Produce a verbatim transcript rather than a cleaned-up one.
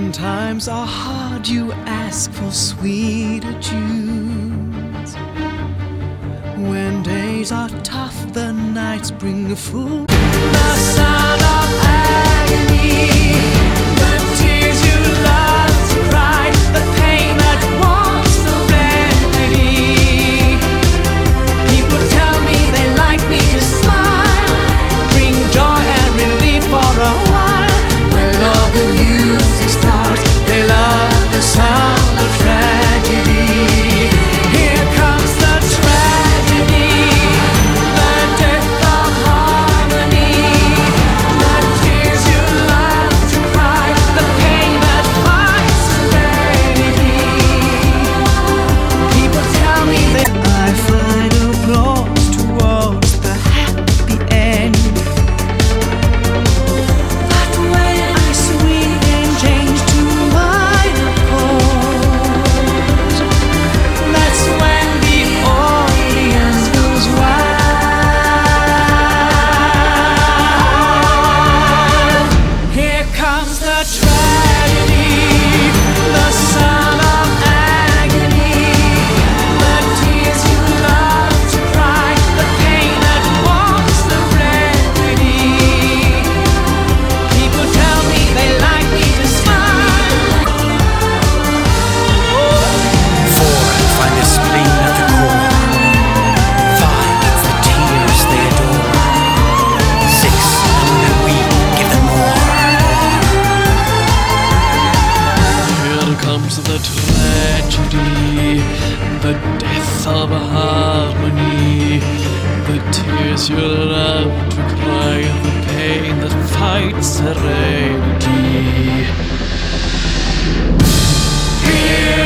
When times are hard, you ask for sweeter tunes. When days are tough, the nights bring a full. The sound of agony, the tears you love to cry, the pain that wants the remedy. People tell me they like me to smile, bring joy and relief for a while. When all the music starts, they love the sound of tragedy. Here comes the tragedy, the death of harmony, the tears you love to cry, the pain that finds serenity. People tell me that I find applause towards the happy end. But when I swing and change to minor chords, that's when the audience goes wild. Here comes the tragedy, the sound of agony, the tears you love to cry, the pain that wants the remedy. People tell me they like me to smile. Four, find the spleen at the core. Five, it's the tears they adore. Six, and we give them more. Here comes the tragedy, the death of harmony, the tears you love to cry, the pain that fights serenity. Here